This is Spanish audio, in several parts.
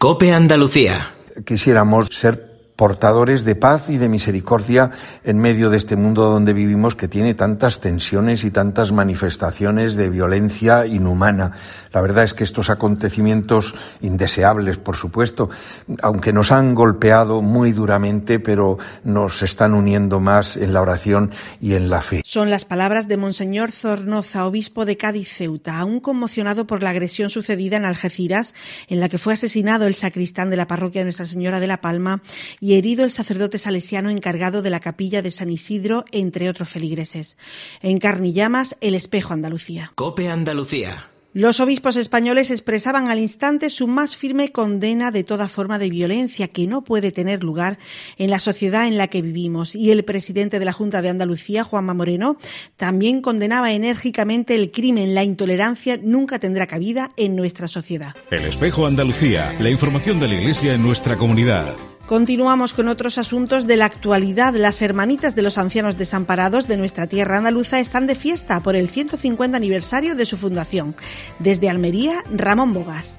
COPE Andalucía. Quisiéramos ser portadores de paz y de misericordia en medio de este mundo donde vivimos, que tiene tantas tensiones y tantas manifestaciones de violencia inhumana. La verdad es que estos acontecimientos indeseables, por supuesto, aunque nos han golpeado muy duramente, pero nos están uniendo más en la oración y en la fe. Son las palabras de Monseñor Zornoza, obispo de Cádiz Ceuta, aún conmocionado por la agresión sucedida en Algeciras, en la que fue asesinado el sacristán de la parroquia de Nuestra Señora de la Palma y herido el sacerdote salesiano encargado de la capilla de San Isidro, entre otros feligreses. En carne y llamas, El Espejo Andalucía. COPE Andalucía. Los obispos españoles expresaban al instante su más firme condena de toda forma de violencia que no puede tener lugar en la sociedad en la que vivimos. Y el presidente de la Junta de Andalucía, Juanma Moreno, también condenaba enérgicamente el crimen. La intolerancia nunca tendrá cabida en nuestra sociedad. El Espejo Andalucía, la información de la Iglesia en nuestra comunidad. Continuamos con otros asuntos de la actualidad. Las hermanitas de los ancianos desamparados de nuestra tierra andaluza están de fiesta por el 150 aniversario de su fundación. Desde Almería, Ramón Bogas.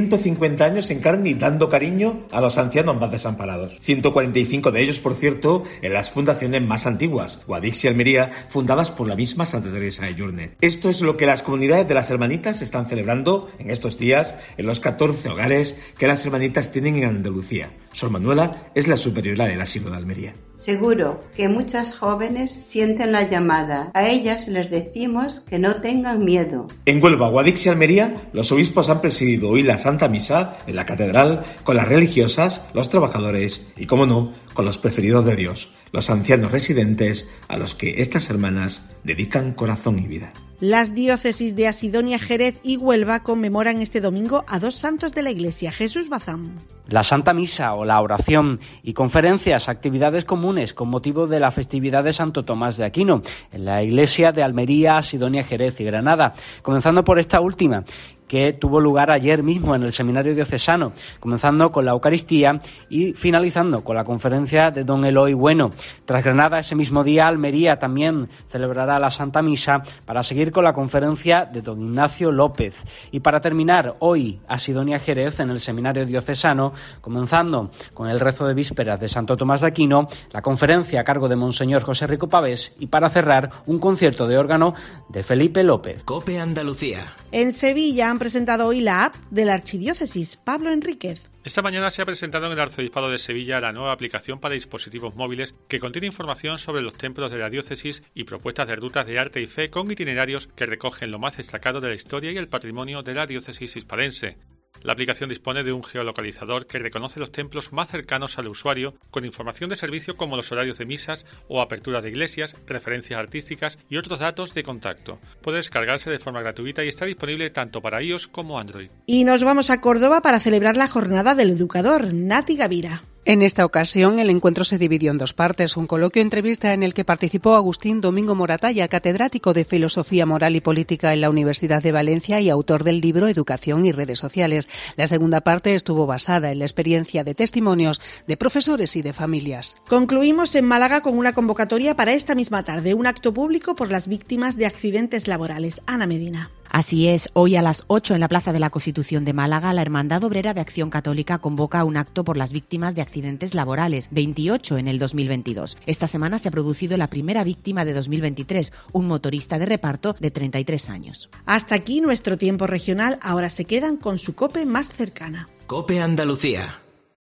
150 años en carne y dando cariño a los ancianos más desamparados. 145 de ellos, por cierto, en las fundaciones más antiguas, Guadix y Almería, fundadas por la misma Santa Teresa de Jornet. Esto es lo que las comunidades de las hermanitas están celebrando en estos días en los 14 hogares que las hermanitas tienen en Andalucía. Sor Manuela es la superiora del asilo de Almería. Seguro que muchas jóvenes sienten la llamada. A ellas les decimos que no tengan miedo. En Huelva, Guadix y Almería, los obispos han presidido hoy la Santa Misa en la catedral con las religiosas, los trabajadores y, como no, con los preferidos de Dios, los ancianos residentes a los que estas hermanas dedican corazón y vida. Las diócesis de Asidonia, Jerez y Huelva conmemoran este domingo a dos santos de la Iglesia. Jesús Bazán. La Santa Misa o la oración y conferencias, actividades comunes con motivo de la festividad de Santo Tomás de Aquino en la Iglesia de Almería, Asidonia, Jerez y Granada, comenzando por esta última, que tuvo lugar ayer mismo en el Seminario Diocesano, comenzando con la Eucaristía y finalizando con la conferencia de don Eloy Bueno. Tras Granada, ese mismo día, Almería también celebrará la Santa Misa para seguir con la conferencia de don Ignacio López. Y para terminar, hoy, Asidonia Jerez en el Seminario Diocesano, comenzando con el rezo de vísperas de Santo Tomás de Aquino, la conferencia a cargo de Monseñor José Rico Pavés y para cerrar, un concierto de órgano de Felipe López. COPE Andalucía. En Sevilla han presentado hoy la app de la Archidiócesis. Pablo Enríquez. Esta mañana se ha presentado en el Arzobispado de Sevilla la nueva aplicación para dispositivos móviles que contiene información sobre los templos de la diócesis y propuestas de rutas de arte y fe con itinerarios que recogen lo más destacado de la historia y el patrimonio de la diócesis hispalense. La aplicación dispone de un geolocalizador que reconoce los templos más cercanos al usuario, con información de servicio como los horarios de misas o apertura de iglesias, referencias artísticas y otros datos de contacto. Puede descargarse de forma gratuita y está disponible tanto para iOS como Android. Y nos vamos a Córdoba para celebrar la Jornada del Educador. Nati Gavira. En esta ocasión, el encuentro se dividió en dos partes. Un coloquio-entrevista en el que participó Agustín Domingo Moratalla, catedrático de Filosofía Moral y Política en la Universidad de Valencia y autor del libro Educación y Redes Sociales. La segunda parte estuvo basada en la experiencia de testimonios de profesores y de familias. Concluimos en Málaga con una convocatoria para esta misma tarde, un acto público por las víctimas de accidentes laborales. Ana Medina. Así es, hoy a las 8 en la Plaza de la Constitución de Málaga, la Hermandad Obrera de Acción Católica convoca un acto por las víctimas de accidentes laborales, 28 en el 2022. Esta semana se ha producido la primera víctima de 2023, un motorista de reparto de 33 años. Hasta aquí nuestro tiempo regional, ahora se quedan con su COPE más cercana. COPE Andalucía.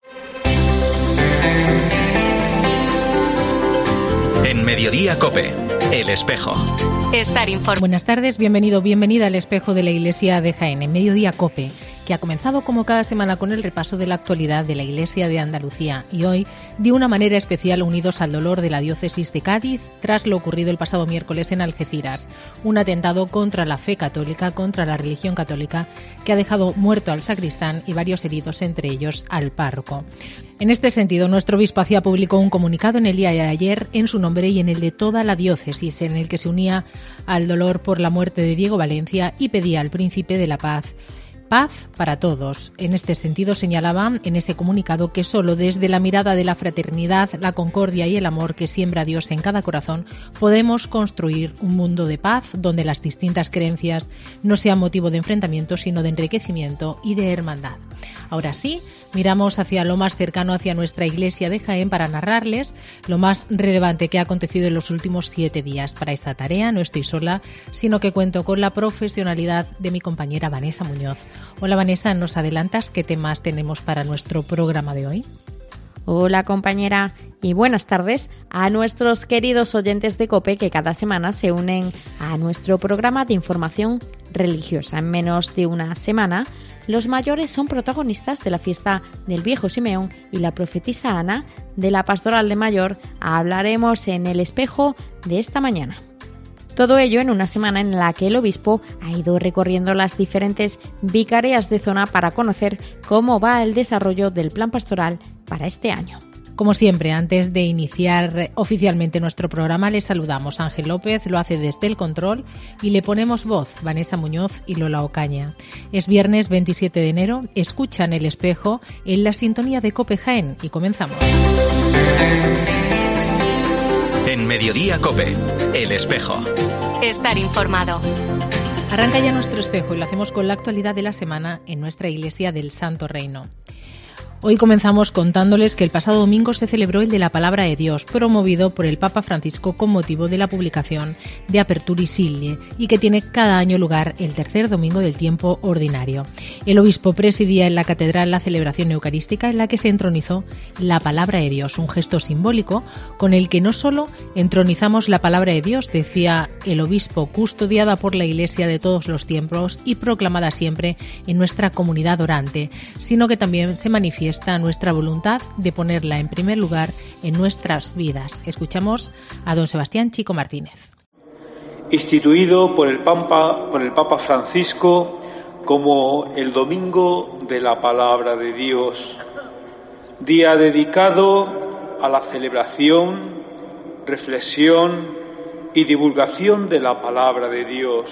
En Mediodía COPE, El Espejo. Estar informado. Buenas tardes, bienvenida al Espejo de la Iglesia de Jaén, en Mediodía COPE, que ha comenzado como cada semana con el repaso de la actualidad de la Iglesia de Andalucía y hoy, de una manera especial, unidos al dolor de la diócesis de Cádiz tras lo ocurrido el pasado miércoles en Algeciras, un atentado contra la fe católica, contra la religión católica, que ha dejado muerto al sacristán y varios heridos, entre ellos al párroco. En este sentido, nuestro obispo hacía público un comunicado en el día de ayer en su nombre y en el de toda la diócesis, en el que se unía al dolor por la muerte de Diego Valencia y pedía al Príncipe de la Paz paz para todos. En este sentido señalaban en ese comunicado que solo desde la mirada de la fraternidad, la concordia y el amor que siembra Dios en cada corazón podemos construir un mundo de paz donde las distintas creencias no sean motivo de enfrentamiento, sino de enriquecimiento y de hermandad. Ahora sí, miramos hacia lo más cercano, hacia nuestra iglesia de Jaén, para narrarles lo más relevante que ha acontecido en los últimos 7 días. Para esta tarea no estoy sola, sino que cuento con la profesionalidad de mi compañera Vanessa Muñoz. Hola Vanessa, ¿nos adelantas qué temas tenemos para nuestro programa de hoy? Hola compañera y buenas tardes a nuestros queridos oyentes de COPE que cada semana se unen a nuestro programa de información religiosa. En menos de una semana, los mayores son protagonistas de la fiesta del Viejo Simeón y la profetisa Ana de la Pastoral de Mayor. Hablaremos en el espejo de esta mañana. Todo ello en una semana en la que el obispo ha ido recorriendo las diferentes vicarías de zona para conocer cómo va el desarrollo del plan pastoral para este año. Como siempre, antes de iniciar oficialmente nuestro programa, les saludamos. Ángel López lo hace desde el control y le ponemos voz Vanessa Muñoz y Lola Ocaña. Es viernes 27 de enero, escuchan El Espejo en la sintonía de COPE Jaén y comenzamos. En Mediodía COPE, El Espejo. Estar informado. Arranca ya nuestro espejo y lo hacemos con la actualidad de la semana en nuestra Iglesia del Santo Reino. Hoy comenzamos contándoles que el pasado domingo se celebró el de la Palabra de Dios, promovido por el Papa Francisco con motivo de la publicación de Aperturi Siglie y que tiene cada año lugar el tercer domingo del tiempo ordinario. El obispo presidía en la catedral la celebración eucarística en la que se entronizó la Palabra de Dios, un gesto simbólico con el que no solo entronizamos la Palabra de Dios, decía el obispo, custodiada por la Iglesia de todos los tiempos y proclamada siempre en nuestra comunidad orante, sino que también se manifiesta nuestra voluntad de ponerla en primer lugar en nuestras vidas. Escuchamos a don Sebastián Chico Martínez. Instituido por el Papa Francisco como el Domingo de la Palabra de Dios, día dedicado a la celebración, reflexión y divulgación de la Palabra de Dios,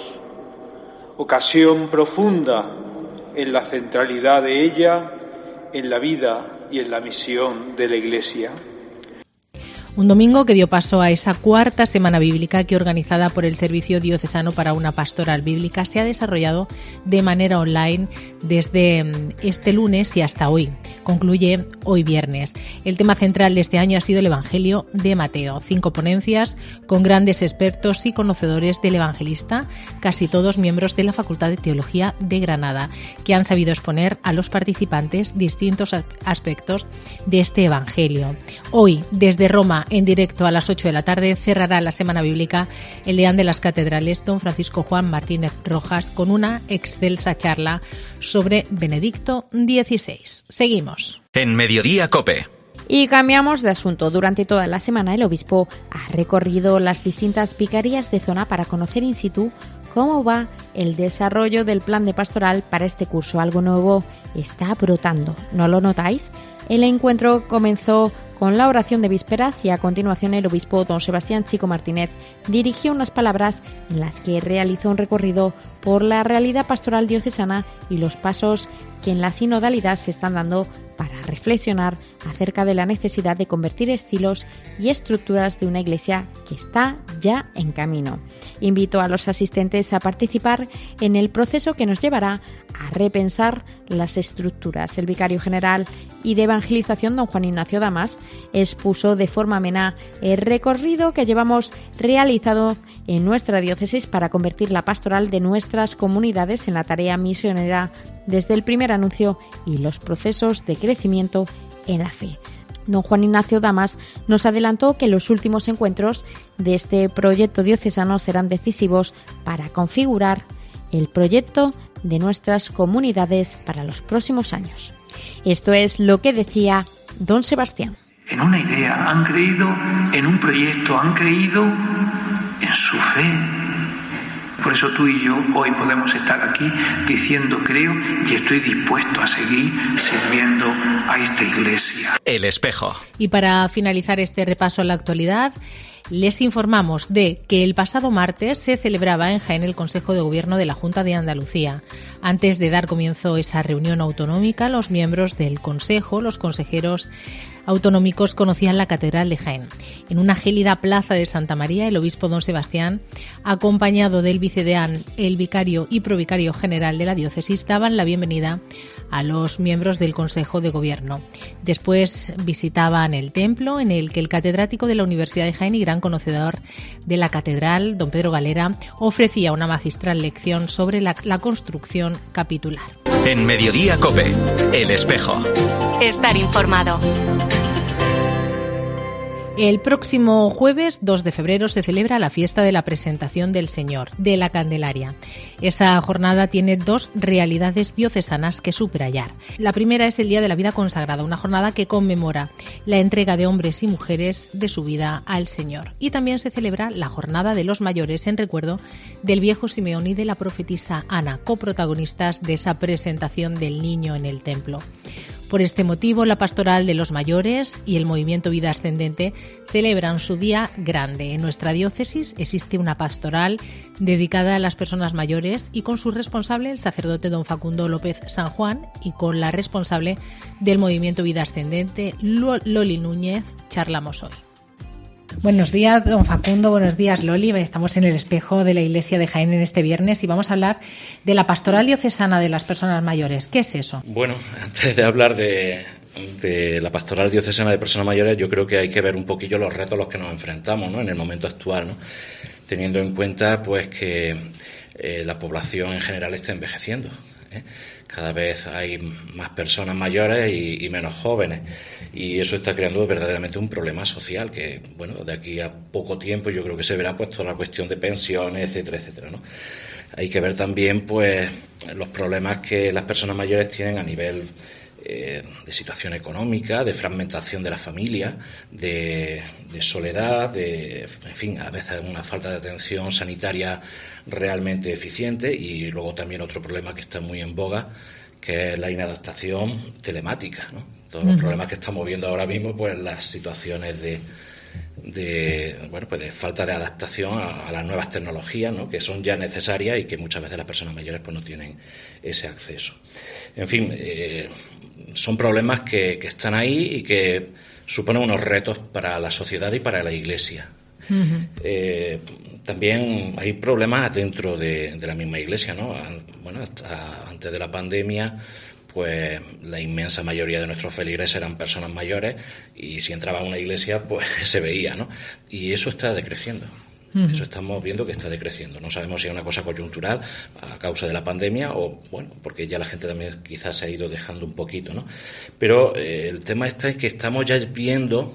ocasión profunda en la centralidad de ella en la vida y en la misión de la Iglesia. Un domingo que dio paso a esa cuarta semana bíblica que, organizada por el Servicio Diocesano para una Pastoral Bíblica, se ha desarrollado de manera online desde este lunes y hasta hoy. Concluye hoy viernes. El tema central de este año ha sido el Evangelio de Mateo. 5 ponencias con grandes expertos y conocedores del evangelista, casi todos miembros de la Facultad de Teología de Granada, que han sabido exponer a los participantes distintos aspectos de este Evangelio. Hoy, desde Roma, en directo a las 8 de la tarde, cerrará la Semana Bíblica el deán de las catedrales, don Francisco Juan Martínez Rojas, con una excelsa charla sobre Benedicto XVI. Seguimos. En Mediodía COPE. Y cambiamos de asunto. Durante toda la semana el obispo ha recorrido las distintas vicarías de zona para conocer in situ cómo va el desarrollo del plan de pastoral para este curso. Algo nuevo está brotando, ¿no lo notáis? El encuentro comenzó con la oración de vísperas y a continuación el obispo don Sebastián Chico Martínez dirigió unas palabras en las que realizó un recorrido por la realidad pastoral diocesana y los pasos que en la sinodalidad se están dando para reflexionar acerca de la necesidad de convertir estilos y estructuras de una iglesia que está ya en camino. Invito a los asistentes a participar en el proceso que nos llevará a repensar las estructuras. El vicario general y de evangelización, don Juan Ignacio Damas, expuso de forma amena el recorrido que llevamos realizado en nuestra diócesis para convertir la pastoral de nuestras comunidades en la tarea misionera desde el primer anuncio y los procesos de crecimiento en la fe. Don Juan Ignacio Damas nos adelantó que los últimos encuentros de este proyecto diocesano serán decisivos para configurar el proyecto de nuestras comunidades para los próximos años. Esto es lo que decía don Sebastián. En una idea, han creído en un proyecto, han creído en su fe. Por eso tú y yo hoy podemos estar aquí diciendo creo y estoy dispuesto a seguir sirviendo a esta iglesia. El Espejo. Y para finalizar este repaso a la actualidad, Les informamos de que el pasado martes se celebraba en Jaén el Consejo de Gobierno de la Junta de Andalucía. Antes de dar comienzo a esa reunión autonómica, los miembros del Consejo, los consejeros autonómicos, conocían la Catedral de Jaén. En una gélida plaza de Santa María, el obispo don Sebastián, acompañado del vicedeán, el vicario y provicario general de la diócesis, daban la bienvenida a los miembros del Consejo de Gobierno. Después visitaban el templo, en el que el catedrático de la Universidad de Jaén y gran conocedor de la catedral, don Pedro Galera, ofrecía una magistral lección sobre la construcción capitular. En Mediodía COPE, El Espejo. Estar informado. El próximo jueves 2 de febrero se celebra la fiesta de la Presentación del Señor, de la Candelaria. Esa jornada tiene dos realidades diocesanas que subrayar. La primera es el Día de la Vida Consagrada, una jornada que conmemora la entrega de hombres y mujeres de su vida al Señor. Y también se celebra la Jornada de los Mayores en recuerdo del viejo Simeón y de la profetisa Ana, coprotagonistas de esa presentación del niño en el templo. Por este motivo, la Pastoral de los Mayores y el Movimiento Vida Ascendente celebran su día grande. En nuestra diócesis existe una pastoral dedicada a las personas mayores y con su responsable, el sacerdote don Facundo López San Juan, y con la responsable del Movimiento Vida Ascendente, Loli Núñez, charlamos hoy. Buenos días, don Facundo. Buenos días, Loli. Estamos en el Espejo de la Iglesia de Jaén en este viernes y vamos a hablar de la Pastoral Diocesana de las Personas Mayores. ¿Qué es eso? Bueno, antes de hablar de la Pastoral Diocesana de Personas Mayores, yo creo que hay que ver un poquillo los retos a los que nos enfrentamos, ¿no?, en el momento actual, ¿no?, teniendo en cuenta pues que la población en general está envejeciendo, ¿eh? Cada vez hay más personas mayores y menos jóvenes, y eso está creando verdaderamente un problema social que, bueno, de aquí a poco tiempo yo creo que se verá pues toda la cuestión de pensiones, etcétera, etcétera, ¿no? Hay que ver también pues los problemas que las personas mayores tienen a nivel de situación económica, de fragmentación de la familia, de soledad, en fin, a veces una falta de atención sanitaria realmente eficiente, y luego también otro problema que está muy en boga, que es la inadaptación telemática, ¿no? Todos los problemas que estamos viendo ahora mismo, pues las situaciones de falta de adaptación a las nuevas tecnologías, ¿no?, que son ya necesarias y que muchas veces las personas mayores pues no tienen ese acceso. En fin, son problemas que están ahí y que suponen unos retos para la sociedad y para la Iglesia. También hay problemas dentro de la misma Iglesia, ¿no? Bueno, hasta antes de la pandemia, pues la inmensa mayoría de nuestros feligreses eran personas mayores, y si entraba a una iglesia pues se veía, ¿no? Y eso está decreciendo. Eso estamos viendo que está decreciendo. No sabemos si es una cosa coyuntural a causa de la pandemia o, bueno, porque ya la gente también quizás se ha ido dejando un poquito, ¿no? Pero el tema está en que estamos ya viendo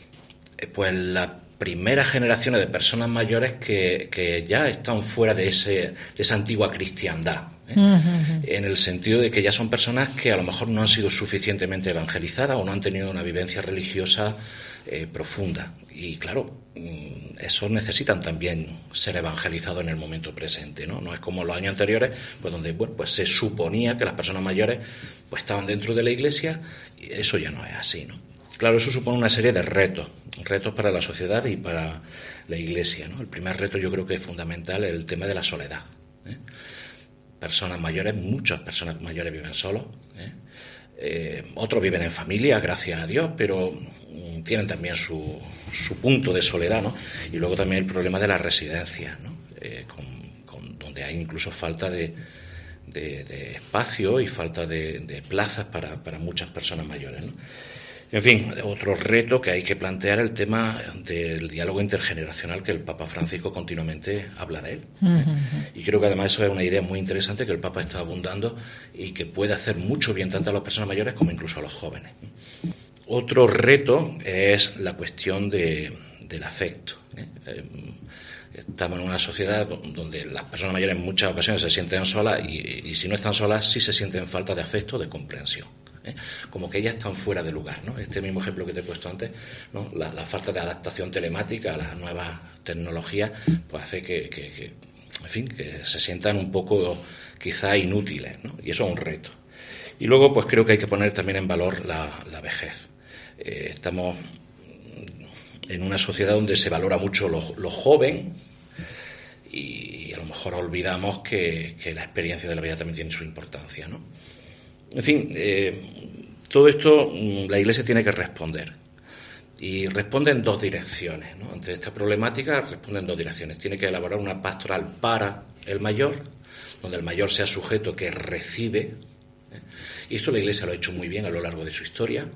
pues las primeras generaciones de personas mayores que ya están fuera de esa antigua cristiandad, ¿eh? En el sentido de que ya son personas que a lo mejor no han sido suficientemente evangelizadas o no han tenido una vivencia religiosa profunda. Y claro, esos necesitan también ser evangelizados en el momento presente, ¿no? No es como los años anteriores, pues donde pues se suponía que las personas mayores pues estaban dentro de la iglesia, y eso ya no es así, ¿no? Claro, eso supone una serie de retos para la sociedad y para la iglesia, ¿no? El primer reto yo creo que es fundamental, el tema de la soledad, ¿eh? Personas mayores, muchas personas mayores viven solos, ¿eh? Otros viven en familia, gracias a Dios, pero tienen también su punto de soledad, ¿no? Y luego también el problema de las residencias, ¿no? Donde hay incluso falta de espacio y falta de plazas para muchas personas mayores, ¿no? En fin, otro reto que hay que plantear, el tema del diálogo intergeneracional, que el Papa Francisco continuamente habla de él. Y creo que además eso es una idea muy interesante que el Papa está abundando y que puede hacer mucho bien tanto a las personas mayores como incluso a los jóvenes. Otro reto es la cuestión del afecto, ¿eh? Estamos en una sociedad donde las personas mayores en muchas ocasiones se sienten solas y si no están solas sí se sienten falta de afecto, de comprensión, ¿eh? Como que ellas están fuera de lugar, ¿no? Este mismo ejemplo que te he puesto antes, ¿no? La falta de adaptación telemática a las nuevas tecnologías pues hace que se sientan un poco quizá inútiles, ¿no? Y eso es un reto. Y luego pues creo que hay que poner también en valor la vejez. Estamos en una sociedad donde se valora mucho lo joven y a lo mejor olvidamos que la experiencia de la vida también tiene su importancia, ¿no? En fin, todo esto la Iglesia tiene que responder. Y responde en dos direcciones, ¿no? Ante esta problemática responde en dos direcciones. Tiene que elaborar una pastoral para el mayor, donde el mayor sea sujeto que recibe, y esto la Iglesia lo ha hecho muy bien a lo largo de su historia,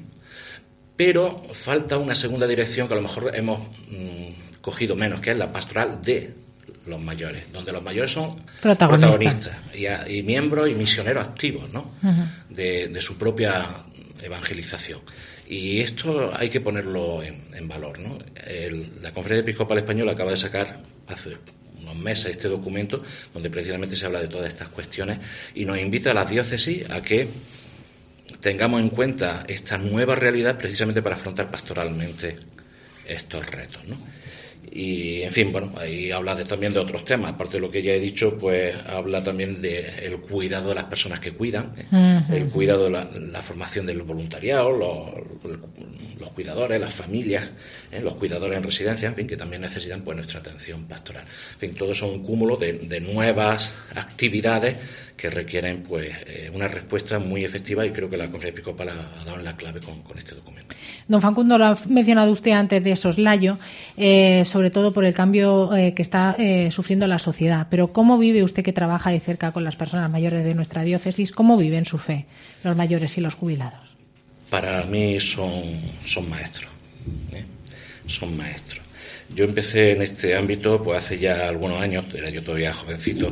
pero falta una segunda dirección que a lo mejor hemos cogido menos, que es la pastoral de los mayores, donde los mayores son protagonistas y miembros y misioneros activos, ¿no? de su propia evangelización. Y esto hay que ponerlo en valor, ¿no? La Conferencia Episcopal Española acaba de sacar hace unos meses este documento donde precisamente se habla de todas estas cuestiones y nos invita a las diócesis a que tengamos en cuenta esta nueva realidad precisamente para afrontar pastoralmente estos retos, ¿no? Y, en fin, bueno, ahí habla también de otros temas. Aparte de lo que ya he dicho, pues habla también del cuidado de las personas que cuidan, el cuidado de la formación del voluntariado, los cuidadores, las familias, los cuidadores en residencia, en fin, que también necesitan pues nuestra atención pastoral. En fin, todo eso es un cúmulo de nuevas actividades que requieren pues una respuesta muy efectiva y creo que la Conferencia Episcopal ha dado en la clave con este documento. Don Facundo, lo ha mencionado usted antes de soslayo, sobre todo por el cambio que está sufriendo la sociedad. Pero ¿cómo vive usted, que trabaja de cerca con las personas mayores de nuestra diócesis, cómo viven su fe los mayores y los jubilados? Para mí son maestros, son maestros. Yo empecé en este ámbito pues hace ya algunos años, era yo todavía jovencito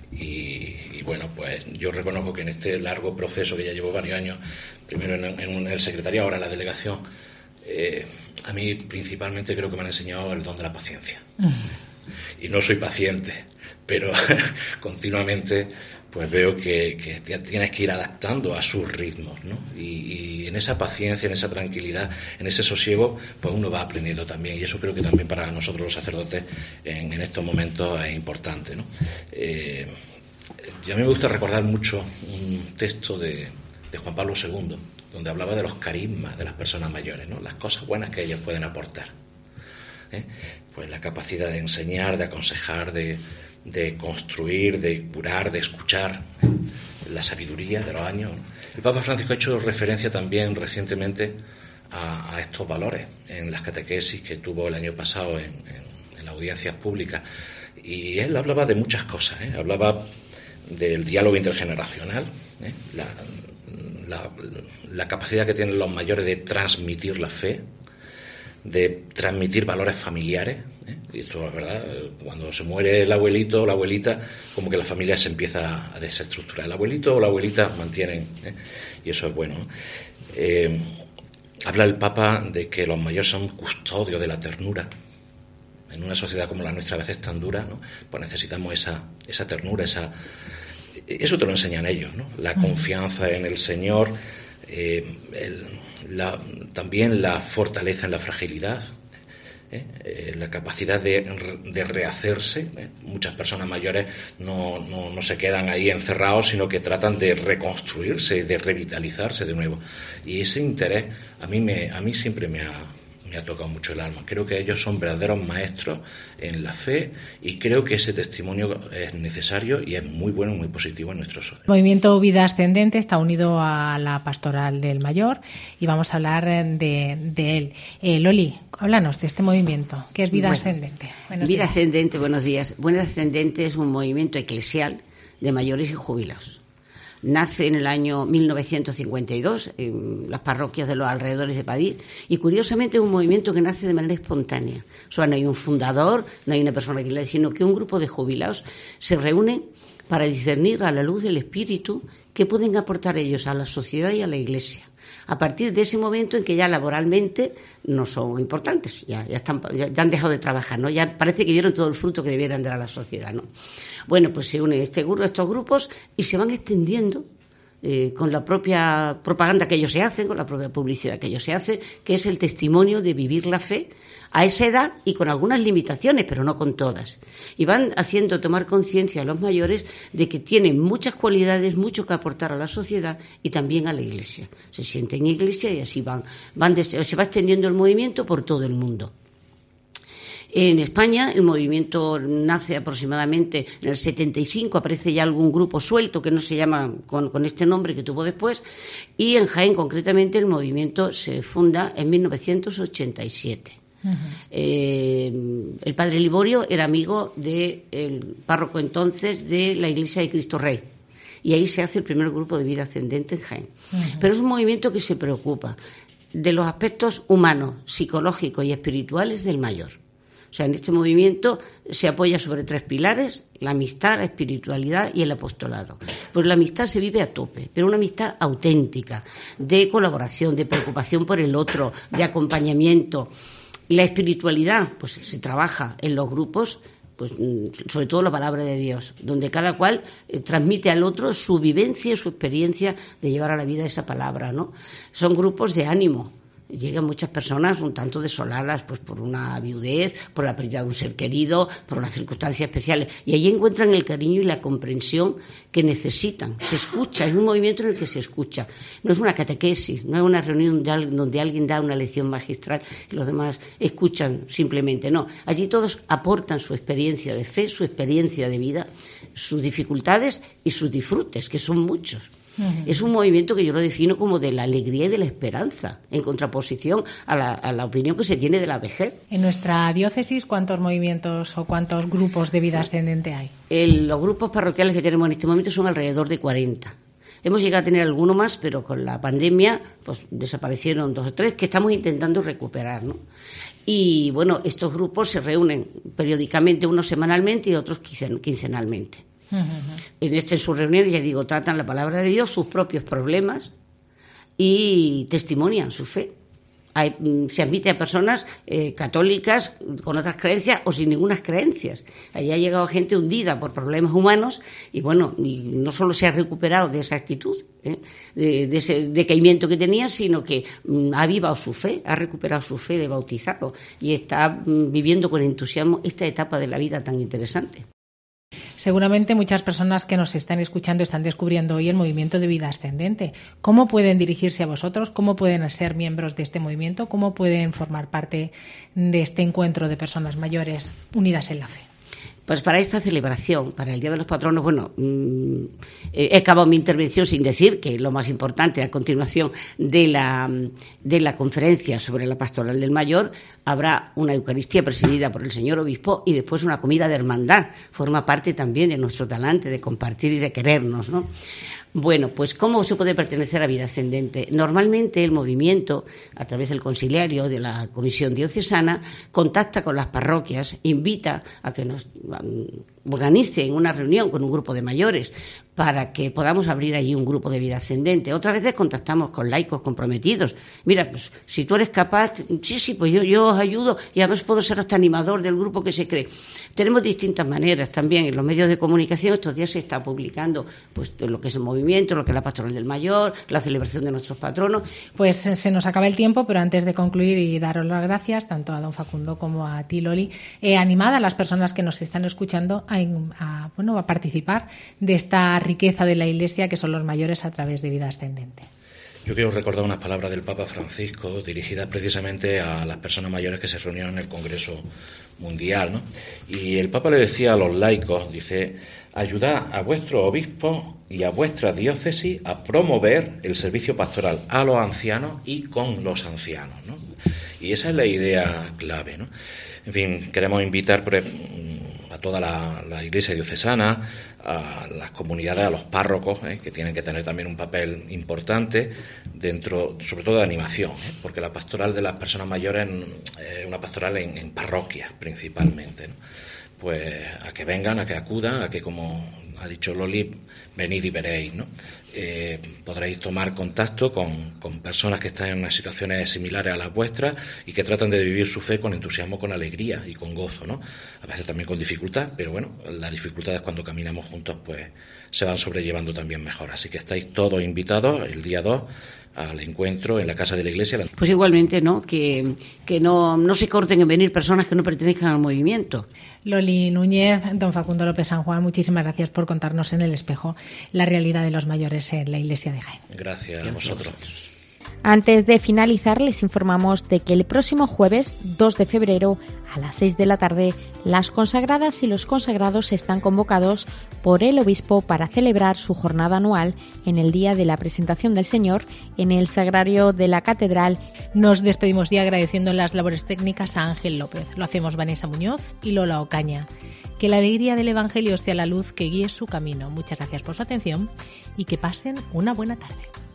y bueno, pues yo reconozco que en este largo proceso que ya llevo varios años, primero en el secretariado, ahora en la delegación, a mí principalmente creo que me han enseñado el don de la paciencia. Y no soy paciente, pero continuamente pues veo que tienes que ir adaptando a sus ritmos, ¿no? Y en esa paciencia, en esa tranquilidad, en ese sosiego, pues uno va aprendiendo también. Y eso creo que también para nosotros los sacerdotes en estos momentos es importante, ¿no? Y a mí me gusta recordar mucho un texto de Juan Pablo II, donde hablaba de los carismas de las personas mayores, ¿no? Las cosas buenas que ellas pueden aportar. Pues la capacidad de enseñar, de aconsejar, de construir, de curar, de escuchar, la sabiduría de los años. El Papa Francisco ha hecho referencia también recientemente a estos valores en las catequesis que tuvo el año pasado en las audiencias públicas. Y él hablaba de muchas cosas, hablaba del diálogo intergeneracional, la capacidad que tienen los mayores de transmitir la fe, de transmitir valores familiares, y esto es verdad, cuando se muere el abuelito o la abuelita, como que la familia se empieza a desestructurar. El abuelito o la abuelita mantienen, y eso es bueno, ¿no? Habla el Papa de que los mayores son custodios de la ternura. En una sociedad como la nuestra, a veces tan dura, ¿no? Pues necesitamos esa ternura, eso te lo enseñan ellos, ¿no? La confianza en el Señor, también la fortaleza en la fragilidad, la capacidad de rehacerse. Muchas personas mayores no se quedan ahí encerrados, sino que tratan de reconstruirse, de revitalizarse de nuevo. Y ese interés a mí siempre me ha tocado mucho el alma. Creo que ellos son verdaderos maestros en la fe y creo que ese testimonio es necesario y es muy bueno, muy positivo en nuestro sol. El movimiento Vida Ascendente está unido a la Pastoral del Mayor y vamos a hablar de él. Loli, háblanos de este movimiento. ¿Qué es Vida Ascendente? Vida Ascendente, buenos días. Vida Ascendente es un movimiento eclesial de mayores y jubilados. Nace en el año 1952 en las parroquias de los alrededores de Padí y curiosamente es un movimiento que nace de manera espontánea. O sea, no hay un fundador, no hay una persona que le, sino que un grupo de jubilados se reúnen para discernir a la luz del Espíritu qué pueden aportar ellos a la sociedad y a la Iglesia. A partir de ese momento en que ya laboralmente no son importantes, ya han dejado de trabajar, ¿no? Ya parece que dieron todo el fruto que debieran dar a la sociedad, ¿no? Bueno, pues se unen estos grupos y se van extendiendo con la propia propaganda que ellos se hacen, con la propia publicidad que ellos se hacen, que es el testimonio de vivir la fe a esa edad y con algunas limitaciones, pero no con todas. Y van haciendo tomar conciencia a los mayores de que tienen muchas cualidades, mucho que aportar a la sociedad y también a la Iglesia. Se sienten Iglesia y así se va extendiendo el movimiento por todo el mundo. En España el movimiento nace aproximadamente en el 75, aparece ya algún grupo suelto que no se llama con este nombre que tuvo después, y en Jaén concretamente el movimiento se funda en 1987. Uh-huh. El padre Liborio era amigo del párroco entonces de la Iglesia de Cristo Rey. Y ahí se hace el primer grupo de vida ascendente en Jaén. Uh-huh. Pero es un movimiento que se preocupa de los aspectos humanos, psicológicos y espirituales del mayor. O sea, en este movimiento se apoya sobre 3 pilares: la amistad, la espiritualidad y el apostolado. Pues la amistad se vive a tope, pero una amistad auténtica, de colaboración, de preocupación por el otro, de acompañamiento. Y la espiritualidad, pues se trabaja en los grupos, pues sobre todo la palabra de Dios, donde cada cual transmite al otro su vivencia y su experiencia de llevar a la vida esa palabra, ¿no? Son grupos de ánimo. Llegan muchas personas un tanto desoladas, pues por una viudez, por la pérdida de un ser querido, por unas circunstancias especiales, y allí encuentran el cariño y la comprensión que necesitan. Se escucha, es un movimiento en el que se escucha. No es una catequesis, no es una reunión donde alguien da una lección magistral y los demás escuchan simplemente, no. Allí todos aportan su experiencia de fe, su experiencia de vida, sus dificultades y sus disfrutes, que son muchos. Uh-huh. Es un movimiento que yo lo defino como de la alegría y de la esperanza, en contraposición a la opinión que se tiene de la vejez. En nuestra diócesis, ¿cuántos movimientos o cuántos grupos de vida ascendente hay? Los grupos parroquiales que tenemos en este momento son alrededor de 40. Hemos llegado a tener alguno más, pero con la pandemia pues desaparecieron 2 o 3 que estamos intentando recuperar, ¿no? Y bueno, estos grupos se reúnen periódicamente, unos semanalmente y otros quincenalmente. Uh-huh. En sus reuniones, ya digo, tratan la palabra de Dios, sus propios problemas y testimonian su fe. Se admite a personas católicas con otras creencias o sin ninguna creencias. Allí ha llegado gente hundida por problemas humanos y bueno, y no solo se ha recuperado de esa actitud, de ese decaimiento que tenía, sino que ha avivado su fe, ha recuperado su fe de bautizado y está viviendo con entusiasmo esta etapa de la vida tan interesante. Seguramente muchas personas que nos están escuchando están descubriendo hoy el movimiento de vida ascendente. ¿Cómo pueden dirigirse a vosotros? ¿Cómo pueden ser miembros de este movimiento? ¿Cómo pueden formar parte de este encuentro de personas mayores unidas en la fe? Pues para esta celebración, para el Día de los Patronos, bueno, he acabado mi intervención sin decir que lo más importante a continuación de la conferencia sobre la pastoral del mayor habrá una Eucaristía presidida por el señor obispo y después una comida de hermandad. Forma parte también de nuestro talante de compartir y de querernos, ¿no? Bueno, pues ¿cómo se puede pertenecer a vida ascendente? Normalmente el movimiento, a través del conciliario de la Comisión Diocesana, contacta con las parroquias, invita a que nos organicen una reunión con un grupo de mayores para que podamos abrir allí un grupo de vida ascendente. Otras veces contactamos con laicos comprometidos. Mira, pues si tú eres capaz, sí, pues yo os ayudo y además puedo ser hasta animador del grupo que se cree. Tenemos distintas maneras también en los medios de comunicación. Estos días se está publicando pues lo que es el movimiento, lo que es la pastoral del mayor, la celebración de nuestros patronos. Pues se nos acaba el tiempo, pero antes de concluir y daros las gracias tanto a don Facundo como a ti, Loli, animada a las personas que nos están escuchando a participar de esta riqueza de la Iglesia que son los mayores a través de vida ascendente. Yo quiero recordar unas palabras del Papa Francisco dirigidas precisamente a las personas mayores que se reunieron en el Congreso Mundial, ¿no? Y el Papa le decía a los laicos, dice: ayudad a vuestros obispos y a vuestra diócesis a promover el servicio pastoral a los ancianos y con los ancianos, ¿no? Y esa es la idea clave, ¿no? En fin, queremos invitar a toda la Iglesia diocesana, a las comunidades, a los párrocos, que tienen que tener también un papel importante dentro, sobre todo de animación, porque la pastoral de las personas mayores es una pastoral en parroquias principalmente, ¿no? Pues a que vengan, a que acudan, a que, como ha dicho Loli, venid y veréis, ¿no? Podréis tomar contacto con personas que están en situaciones similares a las vuestras y que tratan de vivir su fe con entusiasmo, con alegría y con gozo, ¿no? A veces también con dificultad, pero bueno, las dificultades cuando caminamos juntos pues se van sobrellevando también mejor. Así que estáis todos invitados el día 2 al encuentro en la Casa de la Iglesia. Pues igualmente, ¿no? Que no se corten en venir personas que no pertenezcan al movimiento. Loli Núñez, don Facundo López San Juan, muchísimas gracias por contarnos en El Espejo la realidad de los mayores en la Iglesia de Jaén. Gracias a vosotros. Antes de finalizar, les informamos de que el próximo jueves 2 de febrero a las 6 de la tarde, las consagradas y los consagrados están convocados por el obispo para celebrar su jornada anual en el día de la presentación del Señor en el sagrario de la catedral. Nos despedimos ya agradeciendo las labores técnicas a Ángel López. Lo hacemos Vanessa Muñoz y Lola Ocaña. Que la alegría del Evangelio sea la luz que guíe su camino. Muchas gracias por su atención y que pasen una buena tarde.